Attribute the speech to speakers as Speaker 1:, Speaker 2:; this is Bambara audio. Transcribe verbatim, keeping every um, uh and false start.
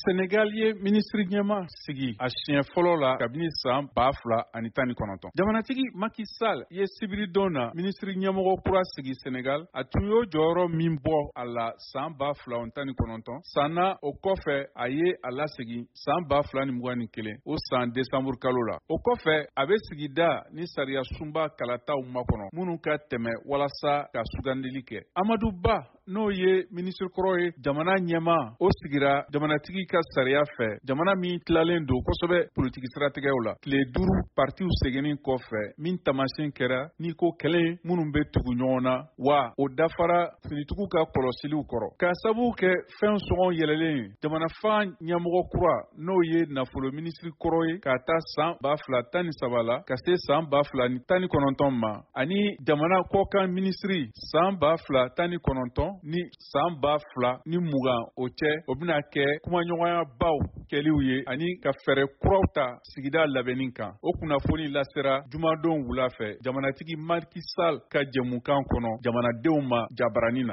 Speaker 1: Senegal ye ministre ɲɛma sigi a siɲɛ fɔlɔ la kabini san ba fila ani tan ni kɔnɔntɔn. Jamanatigi Macky Sall ye sibiridon na ministre ɲɛmɔgɔ kura sigi Senegal. A tun y'o jɔyɔrɔ min bɔ a la san ba fila ani tan ni kɔnɔntɔn. San na o kɔfɛ a ye a lasegin san ba fila ni mugan ni kelen o san desanburu kalo la. O kɔfɛ a bɛ sigida ni sariya sunba kalataw makɔnɔ minnu ka tɛmɛ walasa ka sugandili kɛ. Amadou Ba n'o ye ministre kɔrɔ ye jamana ɲɛma o sigira jamanatigi ka sariya fɛ jamana min tilalen don kosɛbɛ politiki siratigɛw la. Tile duuru partiw seginnin kɔfɛ min tamasiyɛn kɛra n'i ko kɛlen minnu bɛ tugu ɲɔgɔn na wa o dafara finitigiw ka kɔlɔsiliw kɔrɔ. Ka sababu kɛ fɛn sɔngɔ yɛlɛlen jamanafan ɲɛmɔgɔ kura n'o ye nafolo ministre kɔrɔ ye ka taa san ba fila tan ni saba la ka se san ba fila ni tan ni kɔnɔntɔn ma ani jamana kɔkan ministri san ba fila tan ni kɔnɔntɔn ni san ba fila ni mugan o cɛ o bɛna kɛ kumaɲɔgɔnya baw kɛliw ye ani ka fɛɛrɛ kuraw ta sigida labɛnni kan. O kunnafoni lasera jumadon wula fɛ jamanatigi Macky Sall ka jɛmukan kɔnɔ jamanadenw ma jabaranin na.